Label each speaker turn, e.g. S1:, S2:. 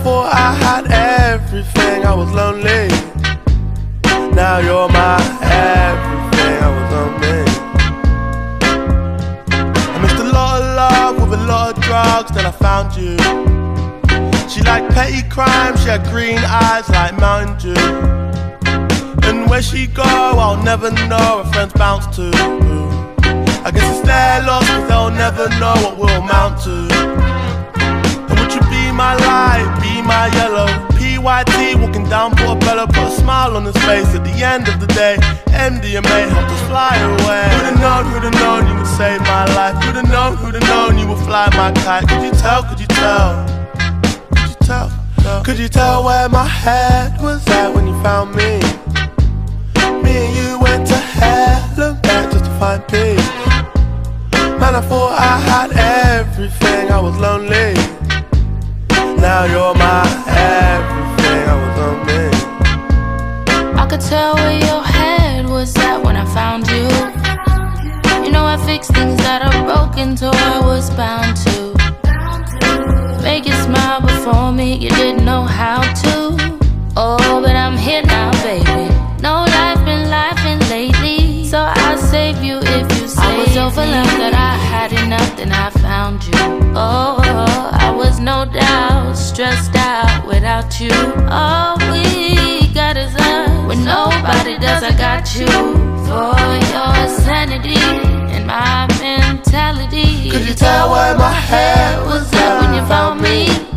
S1: thought I had everything, I was lonely. Now you're my everything, I was lonely. I missed a lot of love with a lot of drugs, then I found you. She liked petty crime, she had green eyes like Mountain Dew. And where she go, I'll never know, her friends bounce to. I guess it's their loss, cause they'll never know what we'll amount to. And would you be my light, be my yellow? PYT walking down Portobello, put a smile on his face. At the end of the day, MDMA helped us fly away. Who'd have known you would save my life? Who'd have known you would fly my kite? Could you tell, could you tell? Could you tell? Could you tell where my head was at when you found me? Me and you went to hell and back just to find peace. Man, I thought I had everything, I was lonely. Now you're my everything, I was lonely.
S2: I could tell where your head was at when I found you. You know I fixed things that are broken, so I was bound to make you smile before me, you didn't know how to. Oh, but I'm here now, baby. No life been lifing lately, so I'll save you if you save me. I was overwhelmed that I had enough, then I found you. Oh, I was no doubt stressed out without you. All we got is us. When nobody does, I got you. For your sanity and my mentality.
S1: Could you tell where my head was at
S2: when you found me?